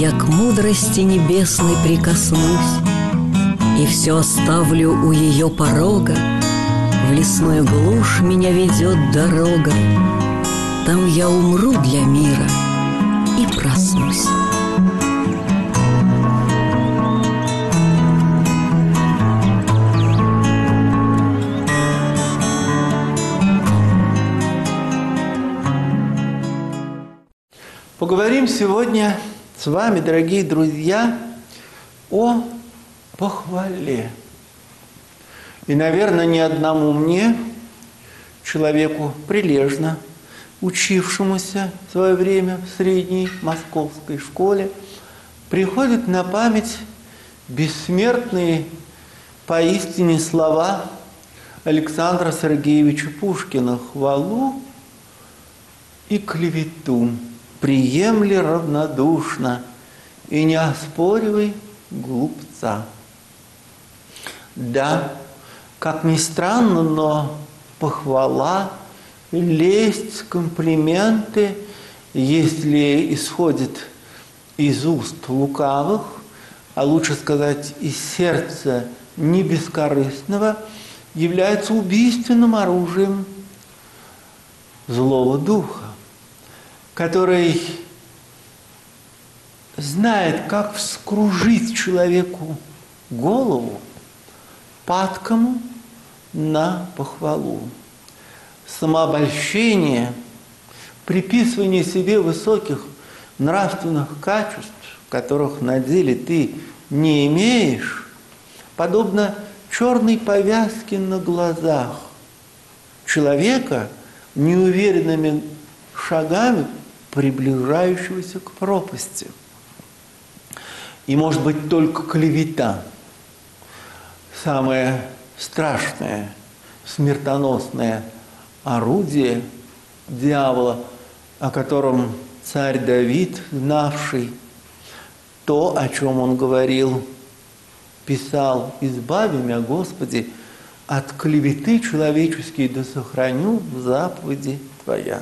я к мудрости небесной прикоснусь и все оставлю у ее порога. В лесную глушь меня ведет дорога, там я умру для мира и проснусь. Поговорим сегодня с вами, дорогие друзья, о похвале. И, наверное, ни одному мне, человеку прилежно учившемуся в свое время в средней московской школе, приходят на память бессмертные поистине слова Александра Сергеевича Пушкина: «Хвалу и клевету приемли равнодушно, и не оспоривай глупца». Да, как ни странно, но похвала, лесть, комплименты, если исходят из уст лукавых, а лучше сказать, из сердца не бескорыстного, является убийственным оружием злого духа, который знает, как вскружить человеку голову падкому на похвалу. Самообольщение, приписывание себе высоких нравственных качеств, которых на деле ты не имеешь, подобно черной повязке на глазах человека, неуверенными шагами приближающегося к пропасти. И, может быть, только клевета, самое страшное, смертоносное орудие дьявола, о котором царь Давид, знавший то, о чем он говорил, писал: «Избави меня, Господи, от клеветы человеческой, да сохраню в заповеди Твоя».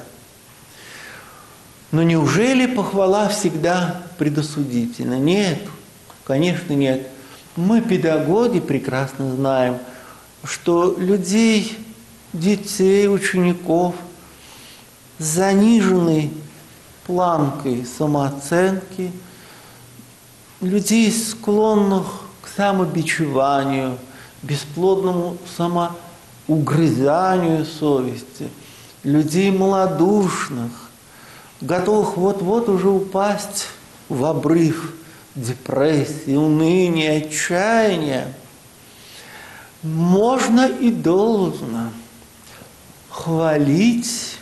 Но неужели похвала всегда предосудительна? Нет, конечно, нет. Мы, педагоги, прекрасно знаем, что людей, детей, учеников с заниженной планкой самооценки, людей, склонных к самобичеванию, бесплодному самоугрызанию совести, людей малодушных, готовых вот-вот уже упасть в обрыв депрессии, уныния, отчаяния, можно и должно хвалить,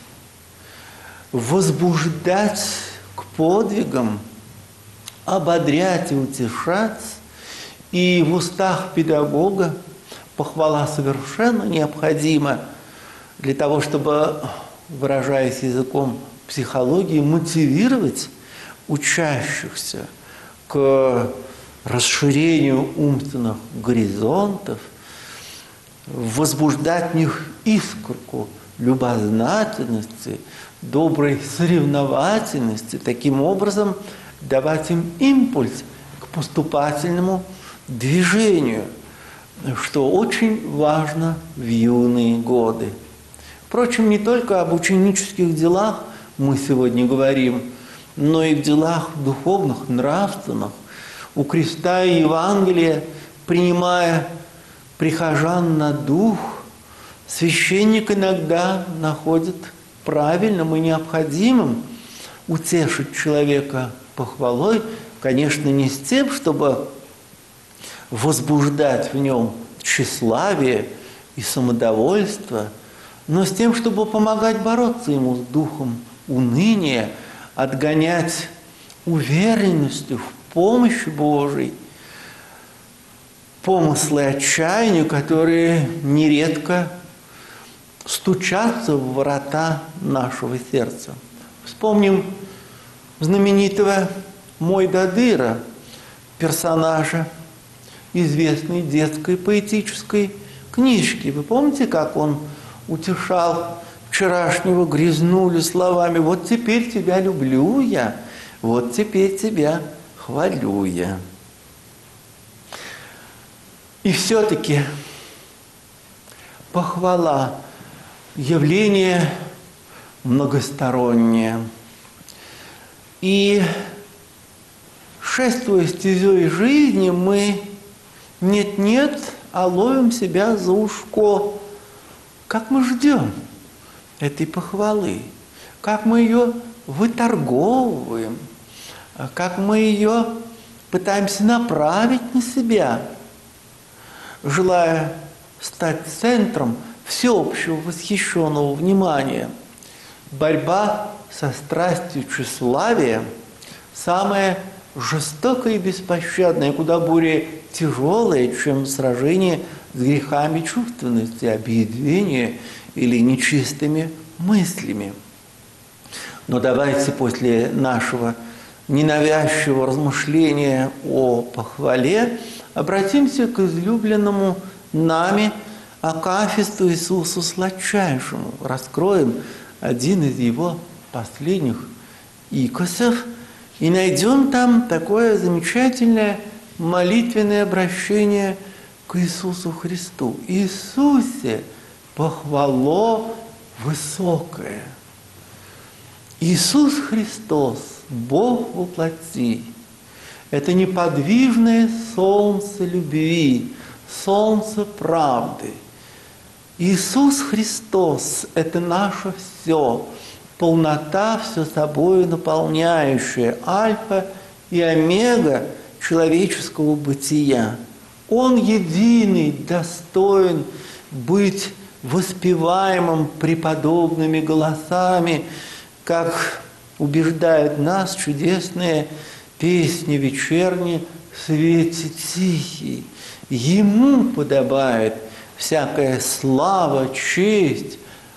возбуждать к подвигам, ободрять и утешать. И в устах педагога похвала совершенно необходима для того, чтобы, выражаясь языком психологии, мотивировать учащихся к расширению умственных горизонтов, возбуждать в них искорку любознательности, доброй соревновательности, таким образом давать им импульс к поступательному движению, что очень важно в юные годы. Впрочем, не только об ученических делах мы сегодня говорим, но и в делах духовных, нравственных. У креста и Евангелия, принимая прихожан на дух, священник иногда находит правильным и необходимым утешить человека похвалой, конечно, не с тем, чтобы возбуждать в нем тщеславие и самодовольство, но с тем, чтобы помогать бороться ему с духом уныния, отгонять уверенностью в помощи Божией помыслы отчаяния, которые нередко стучатся в врата нашего сердца. Вспомним знаменитого Мойдодыра, персонажа известной детской поэтической книжки. Вы помните, как он утешал вчерашнего грязнулю словами: «Вот теперь тебя люблю я, вот теперь тебя хвалю я. И все-таки похвала – явление многостороннее. И шествуя стезей жизни, мы нет-нет, а ловим себя за ушко. Как мы ждем этой похвалы, как мы ее выторговываем, как мы ее пытаемся направить на себя, желая стать центром всеобщего восхищенного внимания. Борьба со страстью тщеславия самая жестокая и беспощадная, куда более тяжелая, чем сражение с грехами чувственности, объединения или нечистыми мыслями. Но давайте после нашего ненавязчивого размышления о похвале обратимся к излюбленному нами акафисту Иисусу Сладчайшему. Раскроем один из его последних икосов и найдем там такое замечательное молитвенное обращение к Иисусу Христу. Иисусе, похвало высокое. Иисус Христос, Бог во плоти, это неподвижное солнце любви, солнце правды. Иисус Христос – это наше все, полнота, все собой наполняющая, альфа и омега человеческого бытия. Он единый, достоин быть воспеваемым преподобными голосами, как убеждают нас чудесные песни вечерние в свете тихий. Ему подобает всякая слава, честь,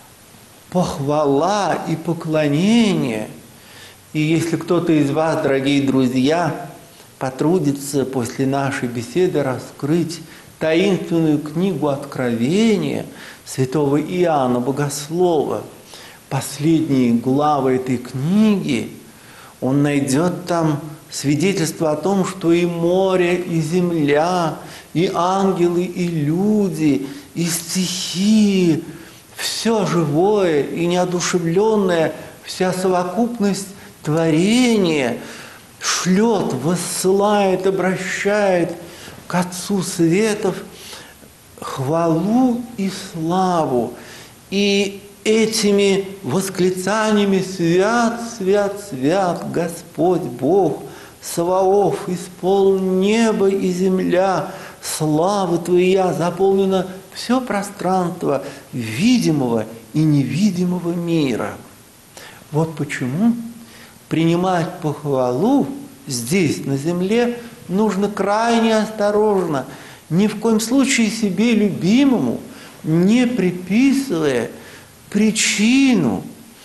похвала и поклонение. И если кто-то из вас, дорогие друзья, потрудится после нашей беседы раскрыть таинственную книгу Откровения святого Иоанна Богослова, последние главы этой книги, он найдет там свидетельство о том, что и море, и земля, и ангелы, и люди, и стихии, все живое и неодушевленное, вся совокупность творения шлет, высылает, обращает к Отцу Светов хвалу и славу. И этими восклицаниями «Свят, свят, свят, Господь Бог, Саваоф, исполнен небо и земля, слава Твоя, заполнено все пространство видимого и невидимого мира». Вот почему принимать похвалу здесь, на земле, нужно крайне осторожно, ни в коем случае себе любимому, не приписывая причину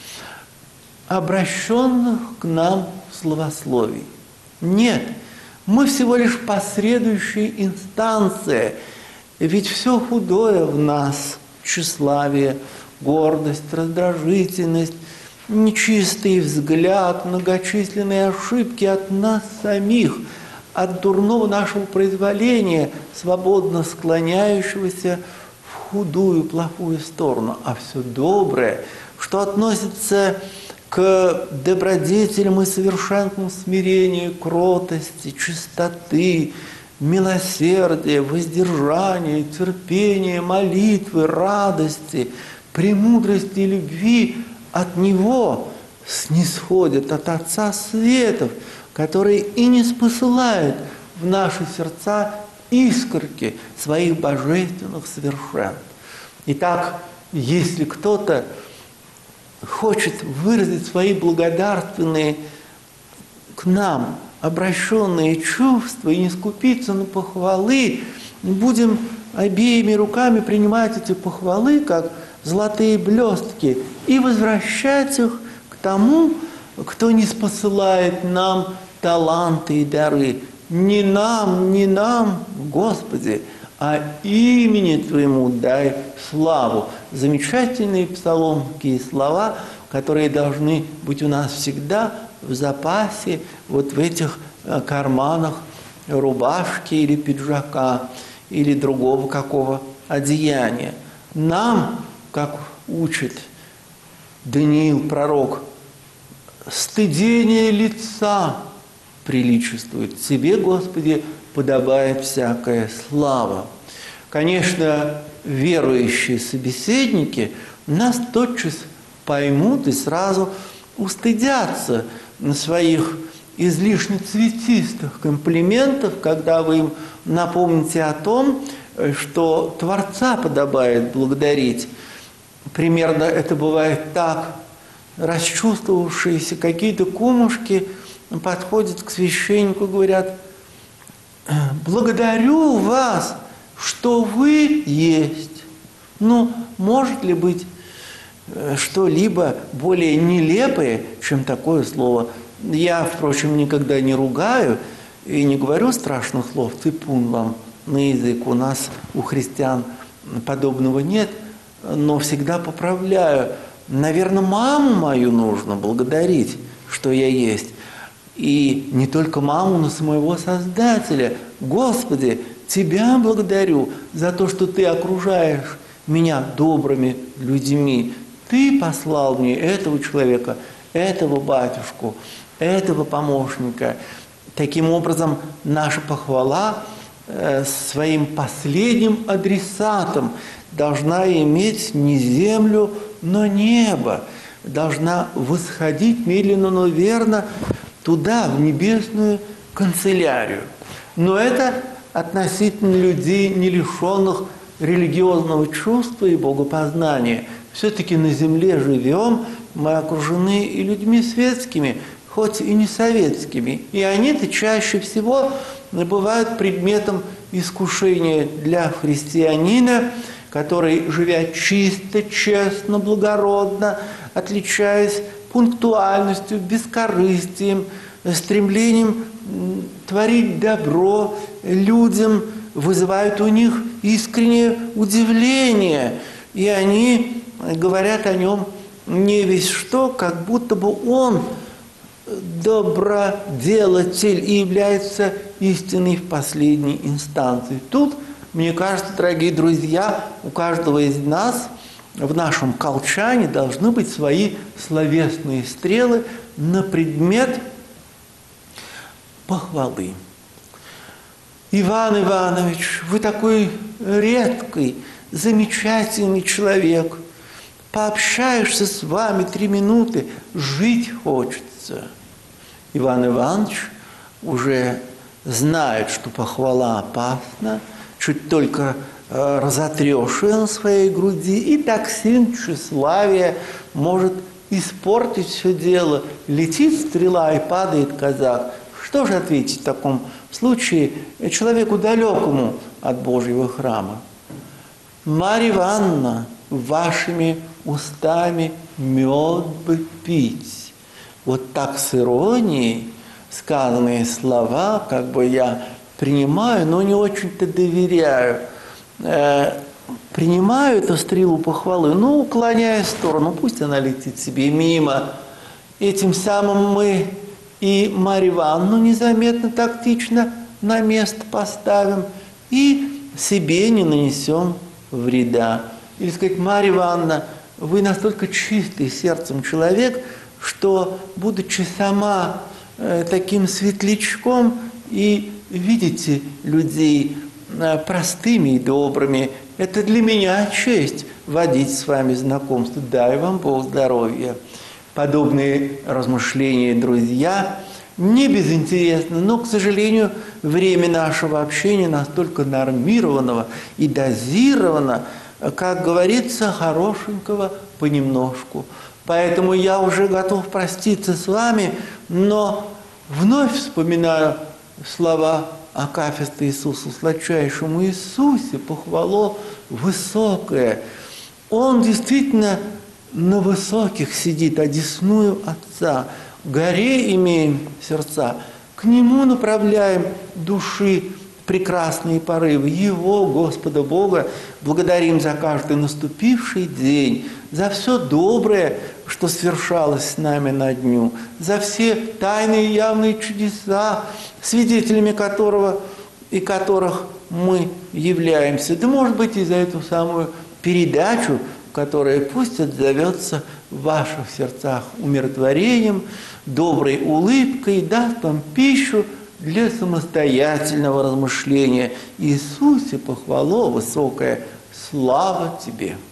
обращенных к нам словословий. Нет, мы всего лишь посредующая инстанция, ведь все худое в нас, тщеславие, гордость, раздражительность, нечистый взгляд, многочисленные ошибки от нас самих, от дурного нашего произволения, свободно склоняющегося в худую, плохую сторону, а все доброе, что относится к добродетелям и совершенству смирения, кротости, чистоты, милосердия, воздержания, терпения, молитвы, радости, премудрости и любви, от Него снисходит, от Отца Светов, который и не спосылает в наши сердца искорки своих божественных совершенств. Итак, если кто-то хочет выразить свои благодарственные к нам обращенные чувства и не скупиться на похвалы, будем обеими руками принимать эти похвалы, как золотые блестки, и возвращать их к тому, кто не спосылает нам таланты и дары. Не нам, Господи, а имени Твоему дай славу. Замечательные псаломские слова, которые должны быть у нас всегда в запасе вот в этих карманах рубашки или пиджака, или другого какого одеяния. Нам, как учит Даниил, пророк, стыдение лица приличествует. Тебе, Господи, подобает всякая слава. Конечно, верующие собеседники нас тотчас поймут и сразу устыдятся своих излишне цветистых комплиментов, когда вы им напомните о том, что Творца подобает благодарить. Примерно это бывает так. Расчувствовавшиеся какие-то кумушки подходят к священнику и говорят: «Благодарю вас, что вы есть». Ну, может ли быть что-либо более нелепое, чем такое слово? Я, впрочем, никогда не ругаю и не говорю страшных слов. Ципун вам на язык. У нас, у христиан, подобного нет, но всегда поправляю. Наверное, маму мою нужно благодарить, что я есть. И не только маму, но самого Создателя. Господи, Тебя благодарю за то, что Ты окружаешь меня добрыми людьми. Ты послал мне этого человека, этого батюшку, этого помощника. Таким образом, наша похвала своим последним адресатом должна иметь не землю, но небо. Должна восходить медленно, но верно туда, в небесную канцелярию. Но это относительно людей, не лишенных религиозного чувства и богопознания. Все-таки на земле живем, мы окружены и людьми светскими, хоть и не советскими. И они-то чаще всего бывают предметом искушения для христианина, который, живя чисто, честно, благородно, отличаясь пунктуальностью, бескорыстием, стремлением творить добро людям, вызывают у них искреннее удивление. И они говорят о нем не весь что, как будто бы он доброделатель и является истиной в последней инстанции. Тут, мне кажется, дорогие друзья, у каждого из нас в нашем колчане должны быть свои словесные стрелы на предмет похвалы. Иван Иванович, вы такой редкий, замечательный человек. Пообщаешься с вами 3 минуты, жить хочется. Иван Иванович уже знает, что похвала опасна, чуть только разотрешь ее на своей груди, и токсин тщеславия может испортить все дело. Летит стрела и падает казак. Что же ответить в таком случае человеку далекому от Божьего храма? Марья Ивановна, вашими устами мед бы пить. Вот так с иронией сказанные слова, как бы я принимаю, но не очень-то доверяю. Принимаю эту стрелу похвалы, но уклоняя в сторону, пусть она летит себе мимо. Этим самым мы и Марью Ивановну незаметно, тактично на место поставим, и себе не нанесем вреда. Или сказать: Марья Ивановна, вы настолько чистый сердцем человек, что, будучи сама таким светлячком, и видите людей простыми и добрыми, это для меня честь водить с вами знакомство. Дай вам Бог здоровья. Подобные размышления, друзья, не безинтересны, но, к сожалению, время нашего общения настолько нормированного и дозировано, как говорится, хорошенького понемножку. Поэтому я уже готов проститься с вами, но вновь вспоминаю слова акафиста Иисусу: сладчайшему Иисусе похвало высокое. Он действительно на высоких сидит, одесную Отца. В горе имеем сердца, к Нему направляем души прекрасные порывы. Его, Господа Бога, благодарим за каждый наступивший день, за все доброе что свершалось с нами на дню, за все тайные и явные чудеса, свидетелями которых мы являемся. Да, может быть, и за эту самую передачу, которая пусть отзовется в ваших сердцах умиротворением, доброй улыбкой, даст вам пищу для самостоятельного размышления. Иисусе похвало высокое, слава Тебе!